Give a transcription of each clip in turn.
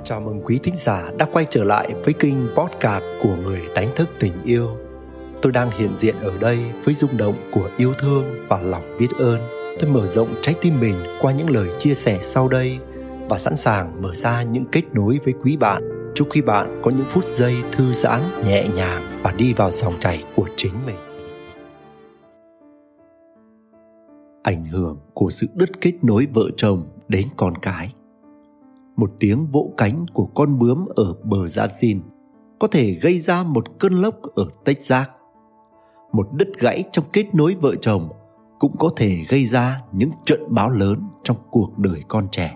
Chào mừng quý thính giả đã quay trở lại với kênh podcast của Người Đánh Thức Tình Yêu. Tôi đang hiện diện ở đây với rung động của yêu thương và lòng biết ơn. Tôi mở rộng trái tim mình qua những lời chia sẻ sau đây và sẵn sàng mở ra những kết nối với quý bạn. Chúc quý bạn có những phút giây thư giãn, nhẹ nhàng và đi vào dòng chảy của chính mình. Ảnh hưởng của sự đứt kết nối vợ chồng đến con cái. Một tiếng vỗ cánh của con bướm ở bờ Brazil có thể gây ra một cơn lốc ở Texas. Một đứt gãy trong kết nối vợ chồng cũng có thể gây ra những trận bão lớn trong cuộc đời con trẻ.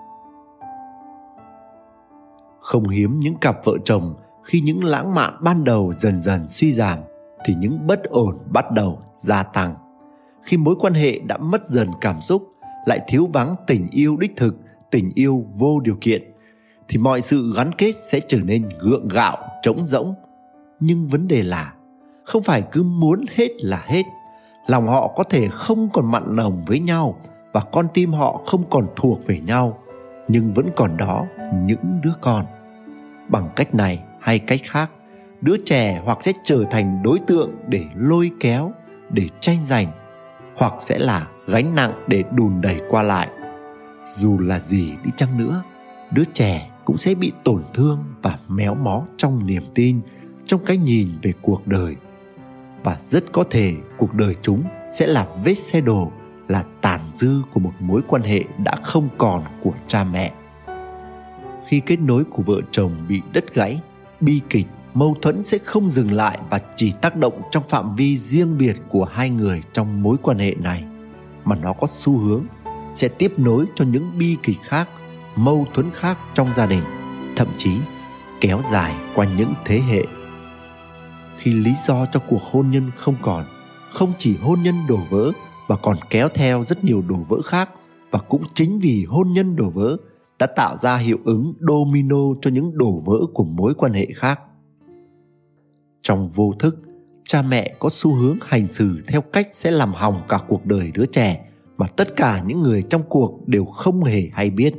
Không hiếm những cặp vợ chồng khi những lãng mạn ban đầu dần dần suy giảm thì những bất ổn bắt đầu gia tăng. Khi mối quan hệ đã mất dần cảm xúc, lại thiếu vắng tình yêu đích thực, tình yêu vô điều kiện, thì mọi sự gắn kết sẽ trở nên gượng gạo, trống rỗng. Nhưng vấn đề là không phải cứ muốn hết là hết. Lòng họ có thể không còn mặn nồng với nhau và con tim họ không còn thuộc về nhau, nhưng vẫn còn đó những đứa con. Bằng cách này hay cách khác, đứa trẻ hoặc sẽ trở thành đối tượng để lôi kéo, để tranh giành, hoặc sẽ là gánh nặng để đùn đẩy qua lại. Dù là gì đi chăng nữa, đứa trẻ cũng sẽ bị tổn thương và méo mó trong niềm tin, trong cái nhìn về cuộc đời. Và rất có thể cuộc đời chúng sẽ là vết xe đổ, là tàn dư của một mối quan hệ đã không còn của cha mẹ. Khi kết nối của vợ chồng bị đứt gãy, bi kịch, mâu thuẫn sẽ không dừng lại và chỉ tác động trong phạm vi riêng biệt của hai người trong mối quan hệ này, mà nó có xu hướng sẽ tiếp nối cho những bi kịch khác, mâu thuẫn khác trong gia đình, thậm chí kéo dài qua những thế hệ. Khi lý do cho cuộc hôn nhân không còn, không chỉ hôn nhân đổ vỡ mà còn kéo theo rất nhiều đổ vỡ khác, và cũng chính vì hôn nhân đổ vỡ đã tạo ra hiệu ứng domino cho những đổ vỡ của mối quan hệ khác. Trong vô thức, cha mẹ có xu hướng hành xử theo cách sẽ làm hỏng cả cuộc đời đứa trẻ mà tất cả những người trong cuộc đều không hề hay biết.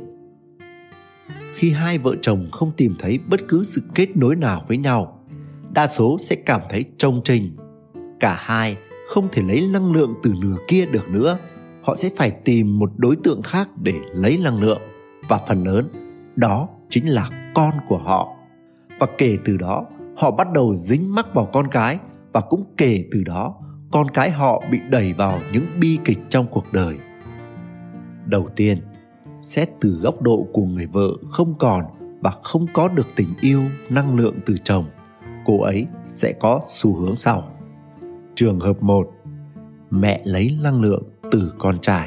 Khi hai vợ chồng không tìm thấy bất cứ sự kết nối nào với nhau, đa số sẽ cảm thấy chông chênh. Cả hai không thể lấy năng lượng từ nửa kia được nữa. Họ sẽ phải tìm một đối tượng khác để lấy năng lượng, và phần lớn đó chính là con của họ. Và kể từ đó, họ bắt đầu dính mắc vào con cái, và cũng kể từ đó, con cái họ bị đẩy vào những bi kịch trong cuộc đời. Đầu tiên, xét từ góc độ của người vợ không còn và không có được tình yêu, năng lượng từ chồng, cô ấy sẽ có xu hướng sau. Trường hợp 1, mẹ lấy năng lượng từ con trai.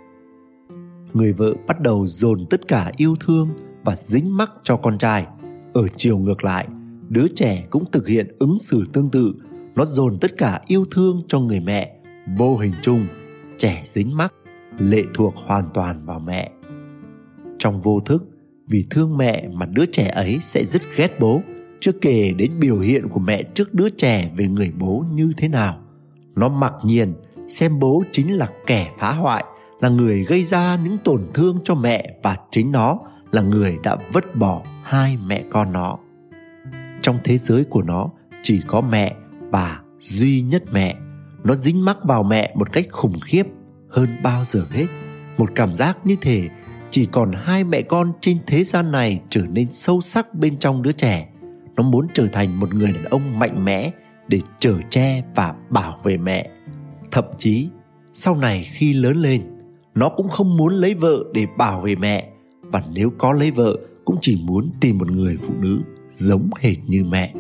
Người vợ bắt đầu dồn tất cả yêu thương và dính mắc cho con trai. Ở chiều ngược lại, đứa trẻ cũng thực hiện ứng xử tương tự. Nó dồn tất cả yêu thương cho người mẹ. Vô hình chung, trẻ dính mắc, lệ thuộc hoàn toàn vào mẹ. Trong vô thức, vì thương mẹ mà đứa trẻ ấy sẽ rất ghét bố, chưa kể đến biểu hiện của mẹ trước đứa trẻ về người bố như thế nào. Nó mặc nhiên xem bố chính là kẻ phá hoại, là người gây ra những tổn thương cho mẹ, và chính nó là người đã vứt bỏ hai mẹ con nó. Trong thế giới của nó chỉ có mẹ và duy nhất mẹ. Nó dính mắc vào mẹ một cách khủng khiếp hơn bao giờ hết. Một cảm giác như thể chỉ còn hai mẹ con trên thế gian này trở nên sâu sắc bên trong đứa trẻ. Nó muốn trở thành một người đàn ông mạnh mẽ để chở che và bảo vệ mẹ. Thậm chí sau này khi lớn lên, nó cũng không muốn lấy vợ để bảo vệ mẹ, và nếu có lấy vợ cũng chỉ muốn tìm một người phụ nữ giống hệt như mẹ.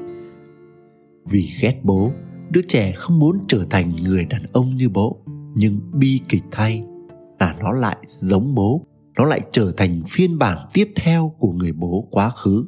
Vì ghét bố, đứa trẻ không muốn trở thành người đàn ông như bố. Nhưng bi kịch thay là nó lại giống bố. Nó lại trở thành phiên bản tiếp theo của người bố quá khứ.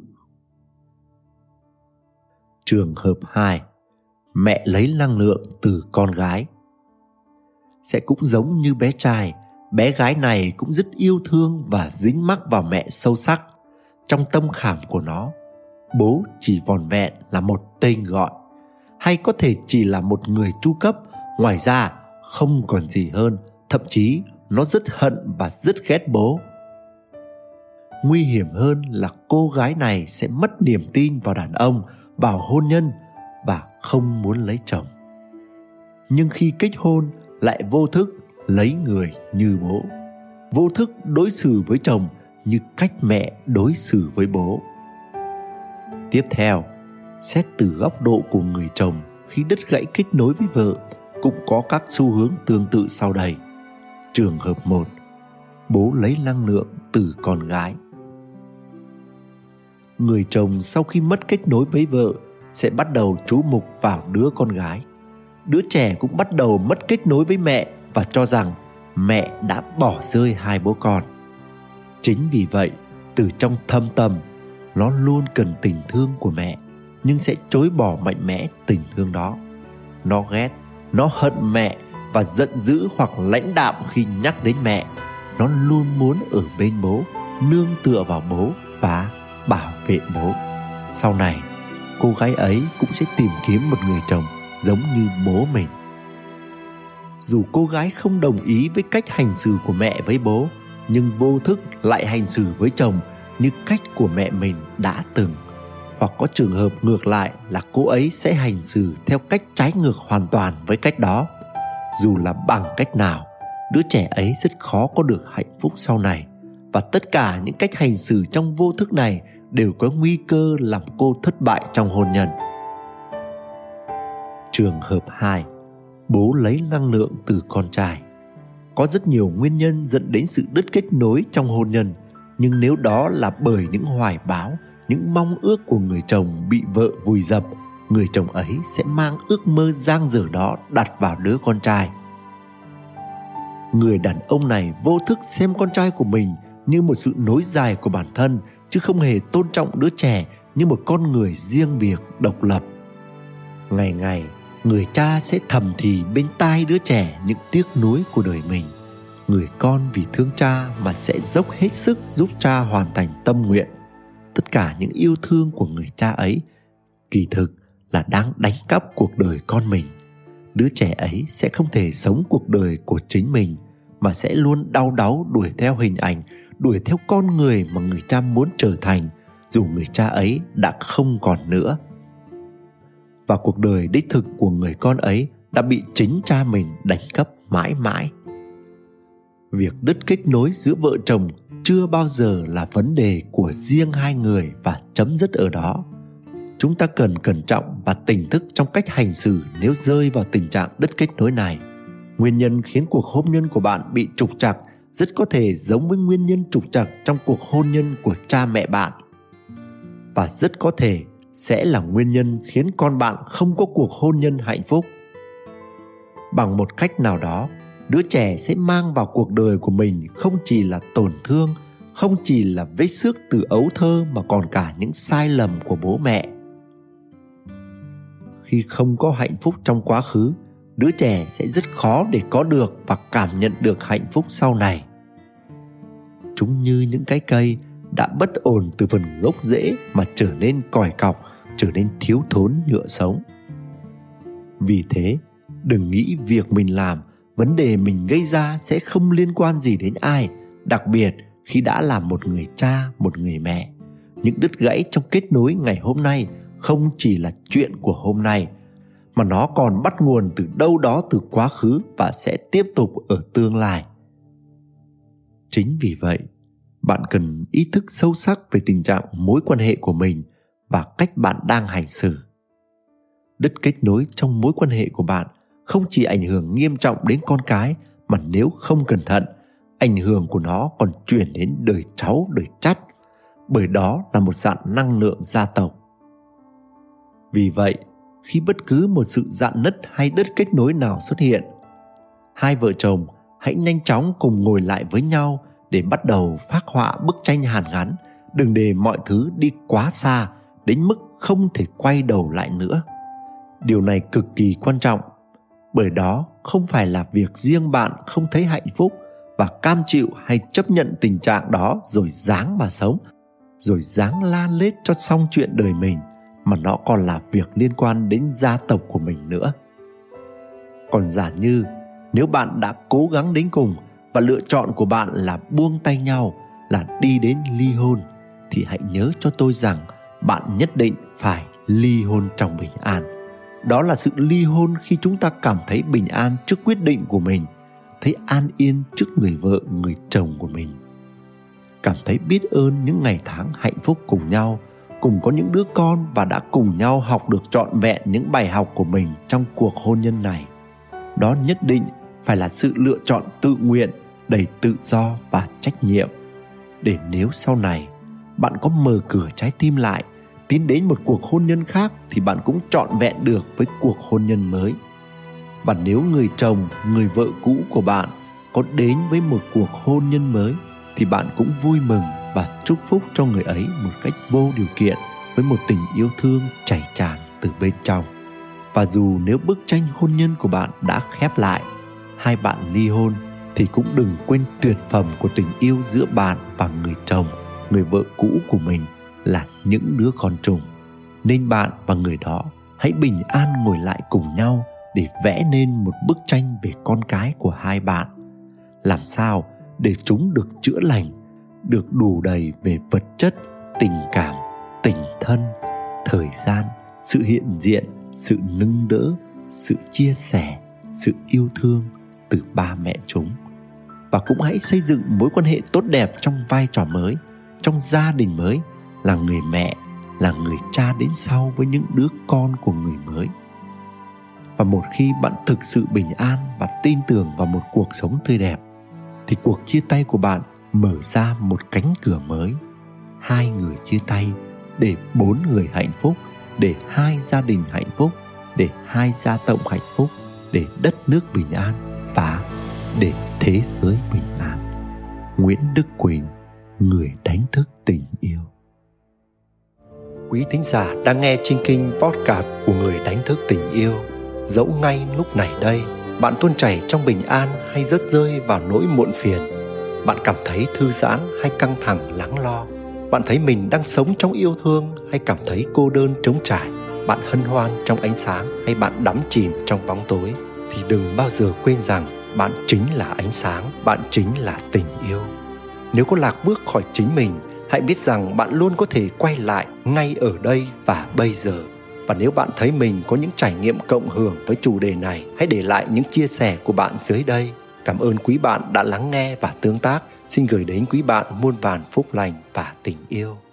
Trường hợp 2, mẹ lấy năng lượng từ con gái. Sẽ cũng giống như bé trai, bé gái này cũng rất yêu thương và dính mắc vào mẹ sâu sắc. Trong tâm khảm của nó, bố chỉ vỏn vẹn là một tên gọi, hay có thể chỉ là một người tru cấp, ngoài ra không còn gì hơn. Thậm chí nó rất hận và rất ghét bố. nguy hiểm hơn là cô gái này sẽ mất niềm tin vào đàn ông, vào hôn nhân và không muốn lấy chồng. Nhưng khi kết hôn lại vô thức lấy người như bố, vô thức đối xử với chồng như cách mẹ đối xử với bố. Tiếp theo, xét từ góc độ của người chồng khi đứt gãy kết nối với vợ cũng có các xu hướng tương tự sau đây. Trường hợp 1, bố lấy năng lượng từ con gái. Người chồng sau khi mất kết nối với vợ sẽ bắt đầu chú mục vào đứa con gái. Đứa trẻ cũng bắt đầu mất kết nối với mẹ và cho rằng mẹ đã bỏ rơi hai bố con. Chính vì vậy, từ trong thâm tâm, nó luôn cần tình thương của mẹ, nhưng sẽ chối bỏ mạnh mẽ tình thương đó. Nó ghét, nó hận mẹ và giận dữ hoặc lãnh đạm khi nhắc đến mẹ. Nó luôn muốn ở bên bố, nương tựa vào bố và bảo vệ bố. Sau này, cô gái ấy cũng sẽ tìm kiếm một người chồng giống như bố mình. Dù cô gái không đồng ý với cách hành xử của mẹ với bố, nhưng vô thức lại hành xử với chồng như cách của mẹ mình đã từng. Hoặc có trường hợp ngược lại là cô ấy sẽ hành xử theo cách trái ngược hoàn toàn với cách đó. Dù là bằng cách nào, đứa trẻ ấy rất khó có được hạnh phúc sau này. Và tất cả những cách hành xử trong vô thức này đều có nguy cơ làm cô thất bại trong hôn nhân. Trường hợp 2, bố lấy năng lượng từ con trai. Có rất nhiều nguyên nhân dẫn đến sự đứt kết nối trong hôn nhân, nhưng nếu đó là bởi những hoài bão, những mong ước của người chồng bị vợ vùi dập, người chồng ấy sẽ mang ước mơ dang dở đó đặt vào đứa con trai. Người đàn ông này vô thức xem con trai của mình như một sự nối dài của bản thân, chứ không hề tôn trọng đứa trẻ như một con người riêng biệt, độc lập. Ngày ngày, người cha sẽ thầm thì bên tai đứa trẻ những tiếc nuối của đời mình. Người con vì thương cha mà sẽ dốc hết sức giúp cha hoàn thành tâm nguyện. Tất cả những yêu thương của người cha ấy kỳ thực là đang đánh cắp cuộc đời con mình. Đứa trẻ ấy sẽ không thể sống cuộc đời của chính mình, mà sẽ luôn đau đáu đuổi theo hình ảnh, đuổi theo con người mà người cha muốn trở thành, dù người cha ấy đã không còn nữa. Và cuộc đời đích thực của người con ấy đã bị chính cha mình đánh cắp mãi mãi. Việc đứt kết nối giữa vợ chồng chưa bao giờ là vấn đề của riêng hai người và chấm dứt ở đó. Chúng ta cần cẩn trọng và tỉnh thức trong cách hành xử nếu rơi vào tình trạng đứt kết nối này. Nguyên nhân khiến cuộc hôn nhân của bạn bị trục trặc rất có thể giống với nguyên nhân trục trặc trong cuộc hôn nhân của cha mẹ bạn. Và rất có thể sẽ là nguyên nhân khiến con bạn không có cuộc hôn nhân hạnh phúc. Bằng một cách nào đó, đứa trẻ sẽ mang vào cuộc đời của mình không chỉ là tổn thương, không chỉ là vết xước từ ấu thơ mà còn cả những sai lầm của bố mẹ. Khi không có hạnh phúc trong quá khứ, đứa trẻ sẽ rất khó để có được và cảm nhận được hạnh phúc sau này. Chúng như những cái cây đã bất ổn từ phần gốc rễ mà trở nên còi cọc, trở nên thiếu thốn nhựa sống. Vì thế, đừng nghĩ việc mình làm, vấn đề mình gây ra sẽ không liên quan gì đến ai, đặc biệt khi đã là một người cha, một người mẹ. Những đứt gãy trong kết nối ngày hôm nay không chỉ là chuyện của hôm nay, mà nó còn bắt nguồn từ đâu đó từ quá khứ và sẽ tiếp tục ở tương lai. Chính vì vậy, bạn cần ý thức sâu sắc về tình trạng mối quan hệ của mình và cách bạn đang hành xử. Đứt kết nối trong mối quan hệ của bạn không chỉ ảnh hưởng nghiêm trọng đến con cái, mà nếu không cẩn thận, ảnh hưởng của nó còn truyền đến đời cháu, đời chắt, bởi đó là một dạng năng lượng gia tộc. Vì vậy, khi bất cứ một sự rạn nứt hay đứt kết nối nào xuất hiện, hai vợ chồng hãy nhanh chóng cùng ngồi lại với nhau để bắt đầu phác họa bức tranh hàn gắn. Đừng để mọi thứ đi quá xa đến mức không thể quay đầu lại nữa. Điều này cực kỳ quan trọng, bởi đó không phải là việc riêng bạn không thấy hạnh phúc và cam chịu hay chấp nhận tình trạng đó rồi ráng mà sống, rồi ráng la lết cho xong chuyện đời mình, mà nó còn là việc liên quan đến gia tộc của mình nữa. Còn giả như nếu bạn đã cố gắng đến cùng và lựa chọn của bạn là buông tay nhau, là đi đến ly hôn, thì hãy nhớ cho tôi rằng bạn nhất định phải ly hôn trong bình an. Đó là sự ly hôn khi chúng ta cảm thấy bình an trước quyết định của mình, thấy an yên trước người vợ, người chồng của mình, cảm thấy biết ơn những ngày tháng hạnh phúc cùng nhau, cùng có những đứa con và đã cùng nhau học được trọn vẹn những bài học của mình trong cuộc hôn nhân này. Đó nhất định phải là sự lựa chọn tự nguyện, đầy tự do và trách nhiệm, để nếu sau này bạn có mở cửa trái tim lại, tiến đến một cuộc hôn nhân khác, thì bạn cũng trọn vẹn được với cuộc hôn nhân mới. Và nếu người chồng, người vợ cũ của bạn có đến với một cuộc hôn nhân mới, thì bạn cũng vui mừng và chúc phúc cho người ấy một cách vô điều kiện, với một tình yêu thương chảy tràn từ bên trong. Và dù nếu bức tranh hôn nhân của bạn đã khép lại, hai bạn ly hôn, thì cũng đừng quên tuyệt phẩm của tình yêu giữa bạn và người chồng, người vợ cũ của mình là những đứa con trùng. Nên bạn và người đó hãy bình an ngồi lại cùng nhau để vẽ nên một bức tranh về con cái của hai bạn. Làm sao để chúng được chữa lành, được đủ đầy về vật chất, tình cảm, tình thân, thời gian, sự hiện diện, sự nâng đỡ, sự chia sẻ, sự yêu thương từ ba mẹ chúng. Và cũng hãy xây dựng mối quan hệ tốt đẹp trong vai trò mới, trong gia đình mới, là người mẹ, là người cha đến sau với những đứa con của người mới. Và một khi bạn thực sự bình an và tin tưởng vào một cuộc sống tươi đẹp, thì cuộc chia tay của bạn mở ra một cánh cửa mới. 2 người chia tay để 4 người hạnh phúc, để 2 gia đình hạnh phúc, để 2 gia tộc hạnh phúc, để đất nước bình an và để thế giới bình an. Nguyễn Đức Quỳnh, người đánh thức tình yêu. Quý thính giả đang nghe trên kênh podcast của Người Đánh Thức Tình Yêu. Dẫu ngay lúc này đây, bạn tuôn chảy trong bình an hay rớt rơi vào nỗi muộn phiền, bạn cảm thấy thư giãn hay căng thẳng lắng lo, bạn thấy mình đang sống trong yêu thương hay cảm thấy cô đơn trống trải, bạn hân hoan trong ánh sáng hay bạn đắm chìm trong bóng tối, thì đừng bao giờ quên rằng bạn chính là ánh sáng, bạn chính là tình yêu. Nếu có lạc bước khỏi chính mình, hãy biết rằng bạn luôn có thể quay lại ngay ở đây và bây giờ. Và nếu bạn thấy mình có những trải nghiệm cộng hưởng với chủ đề này, hãy để lại những chia sẻ của bạn dưới đây. Cảm ơn quý bạn đã lắng nghe và tương tác. Xin gửi đến quý bạn muôn vàn phúc lành và tình yêu.